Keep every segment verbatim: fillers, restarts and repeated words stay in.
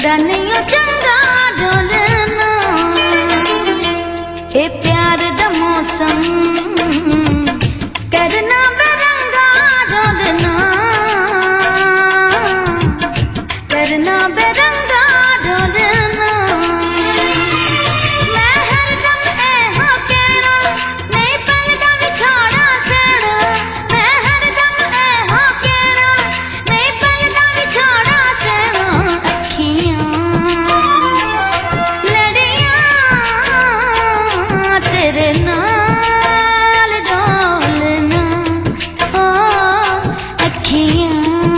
मुंडा नहीं चंगा डोलना, ए प्यार दा मौसम करना बेरंगा डोलना, करना बेरंगा डोलना। मैं हरदम ऐहा कहना नहीं पलदा विछाड़ा सेना, मैं हरदम ऐहा कहना नहीं पलदा विछाड़ा सेना। अखियां लड़ियां तेरे नाल डोलना, ओ अखियां।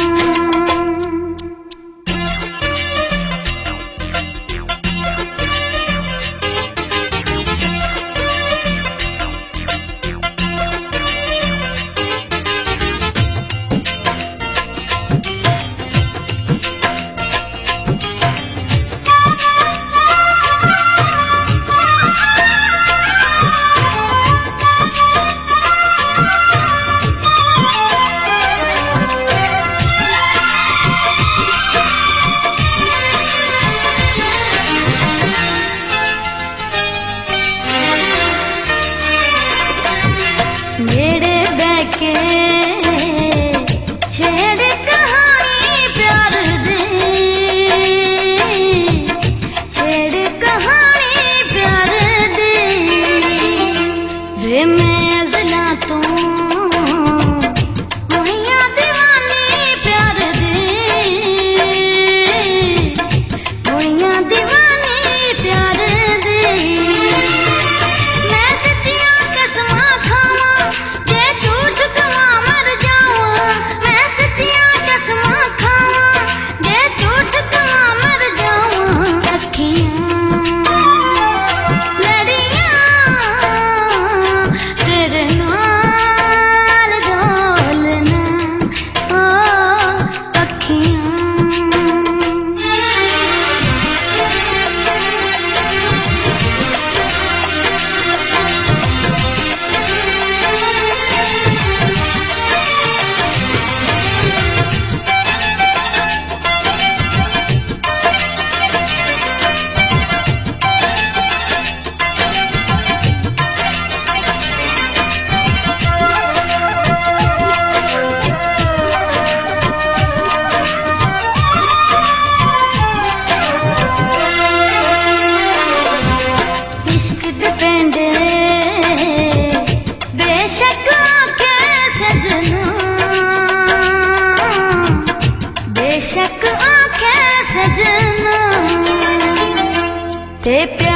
मेरे बैके छेड़ कहानी प्यार दे, छेड़ कहानी प्यार दे। वे मैं अज़ला तो मोहिया दीवानी प्यार दे, मोहिया दीवानी प्यार दे। मैं सच्चियां कसमां खावां जे झूठ कवां मर जावां, मैं सच्चियां कसमां खावां जे झूठ कवां मर जावां। अखियां लड़ियां तेरे नाल डोलना, ओ अखियां। इश्क दे पेंडे बेशक आंखें सजना, बेशक आंखें सजना ते